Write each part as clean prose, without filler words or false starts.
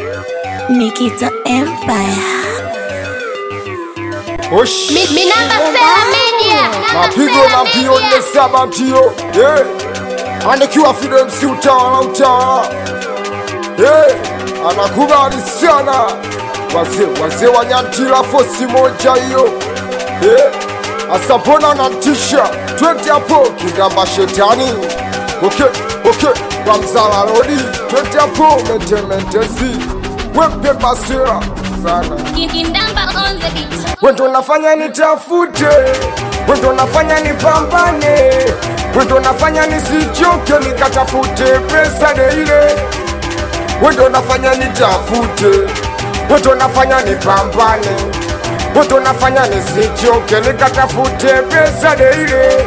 Nikita Empire. Osh. Minamba Sela Media. Mapigo na mpio nne saba mtio. Anikiwa Fido MC utawala utawala. Anakubali sana. Wazee wa Nyantila fosi moja hiyo. Asapona na mtisha. Twende hapo kingamba shetani. Okay. Kwa mzala lodi. Twende hapo mente. Wempe basira sana. Kindamba on the beat. Wendo nafanya nitafute, wendo nafanya nipambane, wendo nafanya nisichoke nikatafute pesa ile. Wendo nafanya nitafute, wendo nafanya nipambane, wendo nafanya nisichoke nikatafute pesa ile.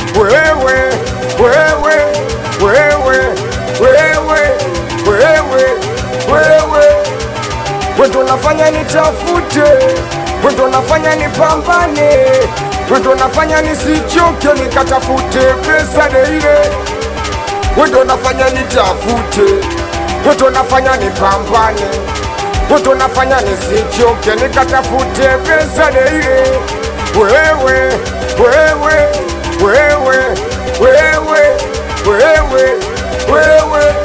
Wewe wendo nafanya nitafute, wendo nafanya nipambane, wendo nafanya nisichoke nikatafute pesa ile. Wendo nafanya nitafute, wendo nafanya nipambane, wendo nafanya nisichoke nikatafute pesa ile. Wewe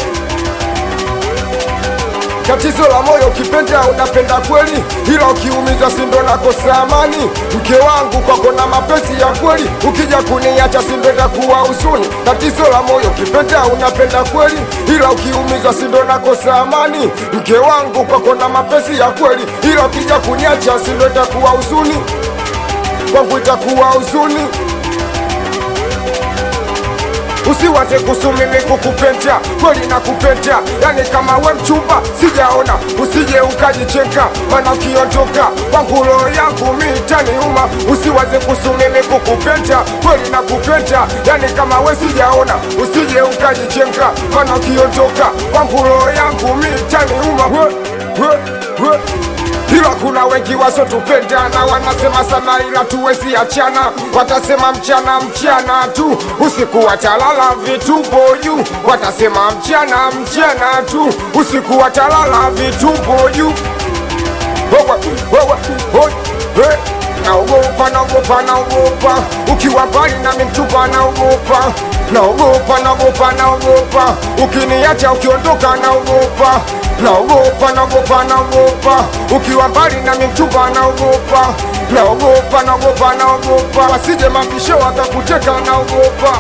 tatizo la moyo ukipenda unapenda kweli, ila ukiumizwa sindo nakosa amani. Mke wangu kwako na mapenzi ya kweli, ukija kuniacha sindo nakuwa huzuni. Tatizo la moyo ukipenda unapenda kweli, ila ukiumizwa sindo nakosa amani. Mke wangu kwako na mapenzi ya kweli, ila ukija kuniacha sindo nakuwa huzuni. Kwangu itakuwa huzuni. Usiwaze kuhusu mimi kukupenda, kweli nakupenda, yani kama we mchumba sijaona, usije ukajichenga, maana ukiondoka kwangu roho yangu mimi itaniuma. Usiwaze kuhusu mimi kukupenda, kweli nakupenda, yani kama we sijaona, usije ukajichenga, maana ukiondoka kwangu roho yangu mimi itaniuma. Ila kuna wengi wasotupenda na wanasema sana, ila tuwezi achana. Watasema mchana tu, usiku watalala vitupo juu. Watasema mchana tu, usiku watalala vitupo juu. Naogopa, ukiwa mbali nami mtupa naogopa. Naogopa, ukiniacha ukiondoka naogopa. Naogopa, ukiwa mbali nami mtupa naogopa. Naogopa, wasije mabisho wakakuteka naogopa.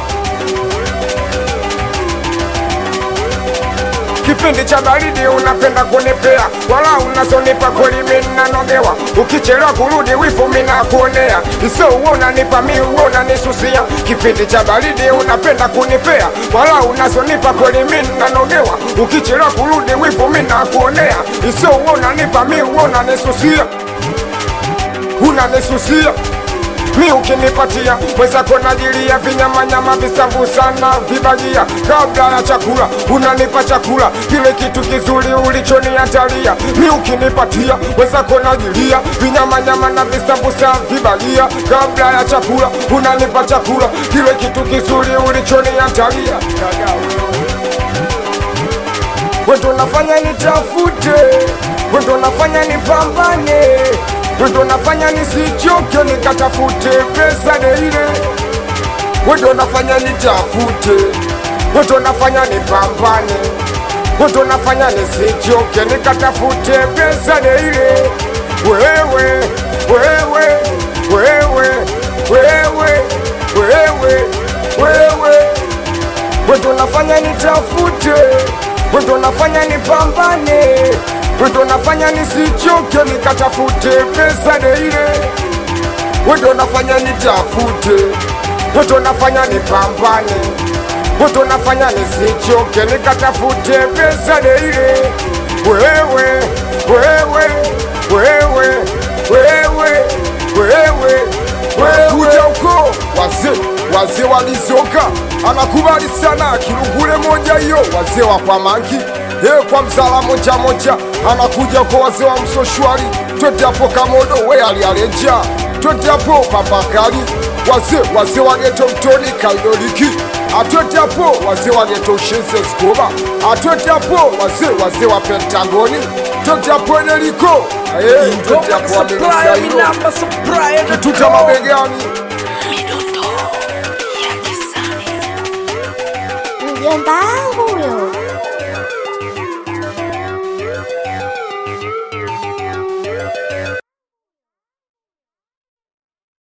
Kipindi cha baridi unapenda kunipea, wala unasonipa kweli mimi nanogewa. Ukichelewa kurudi wifu mimi nakuonea, iso unanipa mimi unanisusia. Kipindi cha baridi unapenda kunipea, wala unasonipa kweli mimi nanogewa. Ukichelewa kurudi wifu mimi nakuonea, iso unanipa mimi unanisusia. Mi ukinipatia wezako najilia, vinyamanyama visambu sana vibagia. Kabla ya chakula unanipa chakula, kile kitu kizuri ulichoniandalia. Mi ukinipatia wezako najilia, vinyamanyama na visambu sana vibagia. Kabla ya chakula unanipa chakula, kile kitu kizuri ulichoniandalia. Wendo nafanya nitafute, wendo nafanya nipambane, wendo nafanya nisichoke nikatafute pesa ile. Wendo nafanya nitafute, wendo nafanya nipambane, wendo nafanya nisichoke nikatafute pesa ile. Wendo nafanya nitafute, wendo nafanya nipambane, wendo nafanya nisichoke nikatafute pesa ile. Wendo nafanya nitafute, wendo nafanya nipambane, wendo nafanya nisichoke nikatafute pesa ile. Kuja uko wazee walizoka, anakubali sana Kilungule moja hiyo. Wazee wa kwa mangi kwa mzala moja anakuja kwa wazee wa msoshwari. Twende hapo Kamodo we aliareja, twende hapo Pambakali. Wazee wa geto mtoni Kaidoliki, atwete hapo wazee wa geto ushenzi Escobar, atwete hapo wazee wa Pentagoni, twete hapo Eneliko, twete hapo Amelisairo, kituta mabegani. Mjomba wangu huyo.